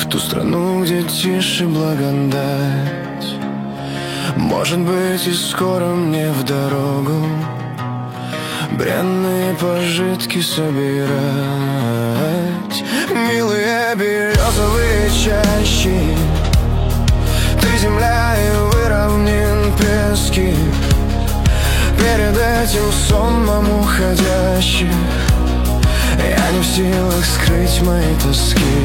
В ту страну, где тише благодать. Может быть, и скоро мне в дорогу бренные пожитки собирать. Милые березовые чащи, ты земля и вы равнин пески. Перед этим сонмом уходящих я не в силах скрыть мои тоски.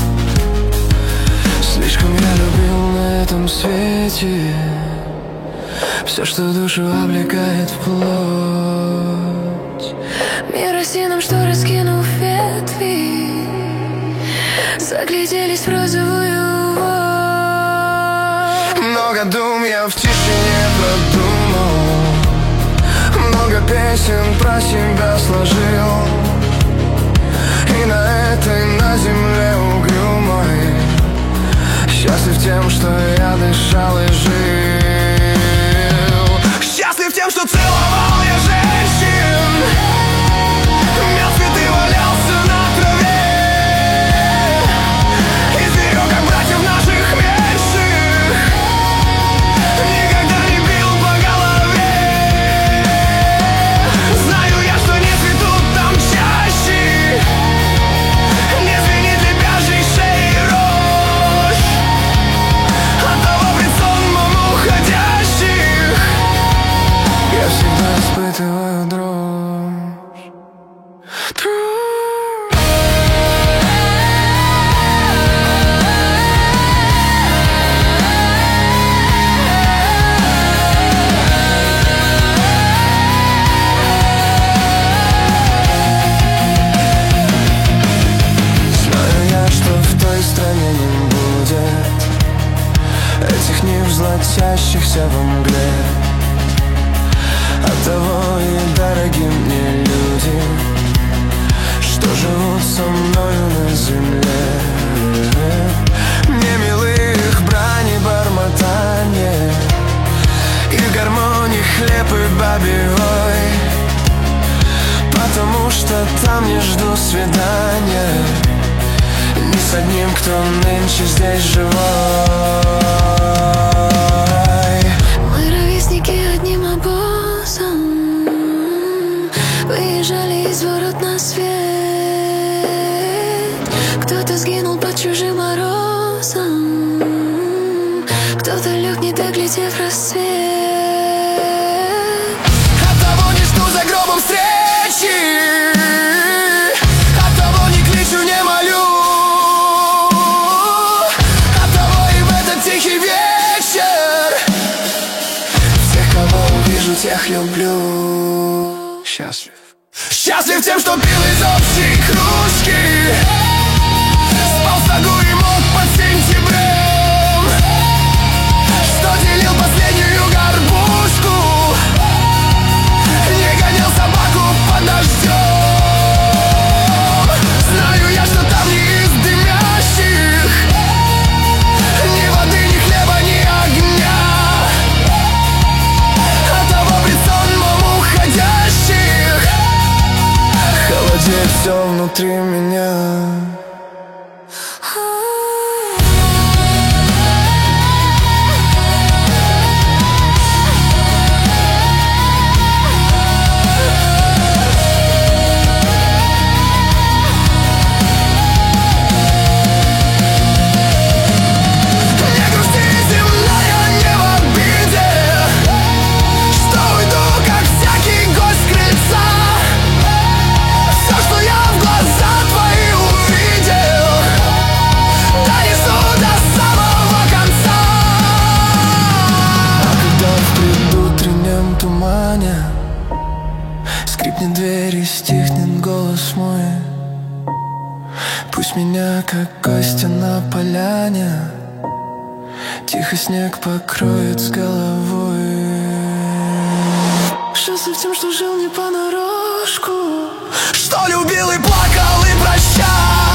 Слишком я любил на этом свете все, что душу облекает в плоть. Мир осином, что раскинув ветви, загляделись в розовую вуаль. Много дум я в тишине продумал, много песен про себя сложил. И на этой, на земле угрюмой счастлив тем, что я дышал и жил. Счастлив тем, что целовал я женщин, мел цветы валялся на траве и зверек, как братьев наших меньших, никогда не бил по голове. Знаю я, что не цветут там чаще, не звенит лебяжьей шеи рожь от того пред сонмом уходящих. Я всегда испытываю дрожь. Знаю я, что в той стране не будет этих нив, золотящихся во мгле. Оттого и дороги мне люди, что живут со мною на земле. Мне милы их брань и бормотанье, и в гармонии хлеб и бабьей, потому что там не жду свидания ни с одним, кто нынче здесь живой. Мы ровесники одним обозом выезжали из ворот на свет. Кто-то сгинул под чужим морозом, кто-то лег, не доглядев рассвет. Оттого не жду за гробом встречи, оттого не кличу, не молю, оттого и в этот тихий вечер всех, кого увижу, тех люблю. Счастлив. Счастлив тем, что пил из общей кружки, спал в саду и мог под сентябрем, что делил последнюю горбушку, не гонял собаку под дождем. Знаю я, что там не из дымящих ни воды, ни хлеба, ни огня, оттого пред сонмом уходящих холодеет все внутри меня. Не грусти, земная, не в обиде, что уйду, как всякий гость с крыльца. Все, что я в глаза твои увидел, донесу до самого конца. А когда в предутреннем тумане скрипнет дверь и стихнет голос мой, пусть меня, как гостя на поляне, тихо снег покроет с головой. Счастлив тем, что жил не понарошку, что любил и плакал и прощал.